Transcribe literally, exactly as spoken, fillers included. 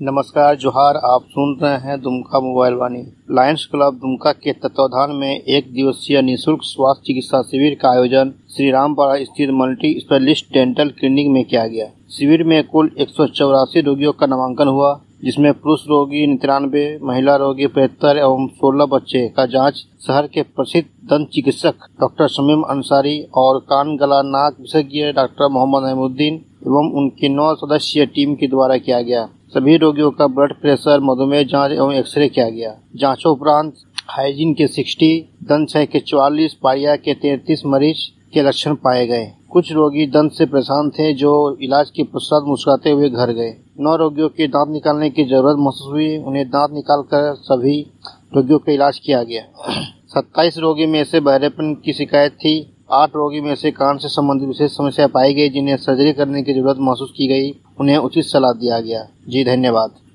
नमस्कार जोहार। आप सुन रहे हैं Dumka mobile Vani. Lions club Dumka के तत्वाधान में एक दिवसीय निःशुल्क स्वास्थ्य चिकित्सा शिविर का आयोजन श्री रामपाड़ा स्थित मल्टी स्पेशलिस्ट डेंटल क्लिनिक में किया गया। शिविर में कुल एक सौ चौरासी रोगियों का नामांकन हुआ, जिसमें पुरुष रोगी निन्यानवे, महिला रोगी पचहत्तर एवं सोलह बच्चे का जांच शहर के प्रसिद्ध दंत चिकित्सक डॉक्टर शमीम अंसारी और कान गला नाक विशेषज्ञ डॉक्टर मोहम्मद अहमुद्दीन एवं उनकी नौ सदस्यीय टीम के द्वारा किया गया। सभी रोगियों का ब्लड प्रेशर, मधुमेह जांच एवं एक्सरे किया गया। जांचों उपरांत हाइजीन के साठ, दंत क्षय के चौवालीस, पाइया के तैंतीस मरीज के लक्षण पाए गए। कुछ रोगी दंत से परेशान थे जो इलाज के पश्चात मुस्कुराते हुए घर गए। नौ रोगियों के दांत निकालने की जरूरत महसूस हुई, उन्हें दांत निकालकर सभी रोगियों का इलाज किया गया। सत्ताईस रोगी में से बहरेपन की शिकायत थी। आठ रोगी में से कान से संबंधित विशेष समस्या पाई गई, जिन्हें सर्जरी करने की जरूरत महसूस की गई। उन्हें उचित सलाह दिया गया। जी धन्यवाद।